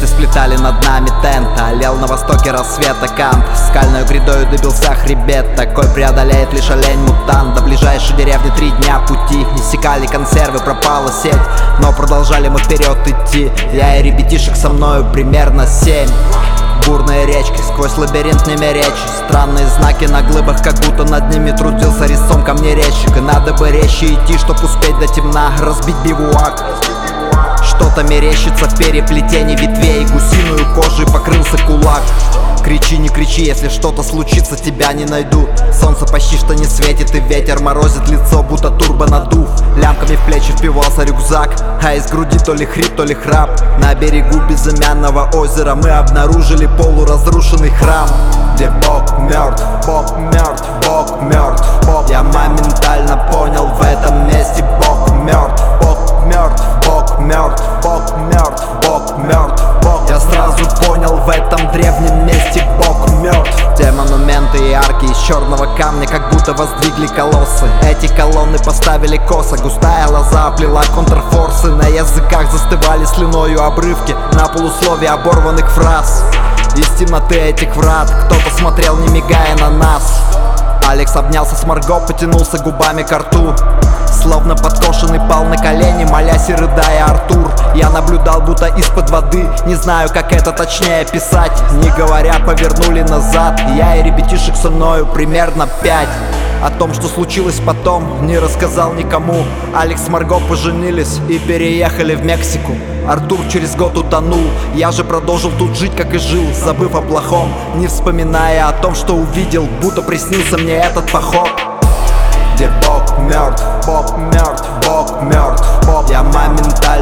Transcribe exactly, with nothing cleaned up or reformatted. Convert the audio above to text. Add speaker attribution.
Speaker 1: Звезды сплетали над нами тент, олел на востоке рассвета кант. Скальную грядою добился хребет, такой преодолеет лишь олень-мутант. До ближайшей деревни три дня пути, иссякали консервы, пропала сеть, но продолжали мы вперед идти. Я и ребятишек со мною примерно семь. Бурные речки, сквозь лабиринт не меречь. Странные знаки на глыбах, как будто над ними трудился резцом камнерезчик. И надо бы резче идти, чтоб успеть до темна разбить бивуак. Что-то мерещится в переплетении ветвей, гусиную кожей покрылся кулак. Кричи, не кричи, если что-то случится, тебя не найдут. Солнце почти что не светит, и ветер морозит лицо, будто турбо надув. Лямками в плечи впивался рюкзак, а из груди то ли хрип, то ли храп. На берегу безымянного озера мы обнаружили полуразрушенный храм, где Бог мертв, Бог мертв, Бог мертв, Бог. Я моментально понял, в этом месте Бог мертв, Бог мертв, Бог мертв, Бог мертв, Бог мертв, Бог. Я сразу понял, в этом древнем месте Бог мертв. Те монументы и арки из черного камня как будто воздвигли колоссы. Эти колонны поставили косо, густая лоза оплела контрфорсы. На языках застывали слюною обрывки, на полусловие оборванных фраз. Из темноты этих врат кто-то смотрел, не мигая на нас. Алекс обнялся с Марго, потянулся губами ко рту. Словно подкошенный пал на колени, молясь и рыдая Артур. Я наблюдал будто из-под воды, не знаю, как это точнее описать. Не говоря, повернули назад, я и ребятишек со мною примерно пять. О том, что случилось потом, не рассказал никому. Алекс с Марго поженились и переехали в Мексику. Артур через год утонул, я же продолжил тут жить, как и жил, забыв о плохом, не вспоминая о том, что увидел, будто приснился мне этот поход. Где Бог мертв, Бог мертв, Бог мертв, Бог. Я моментально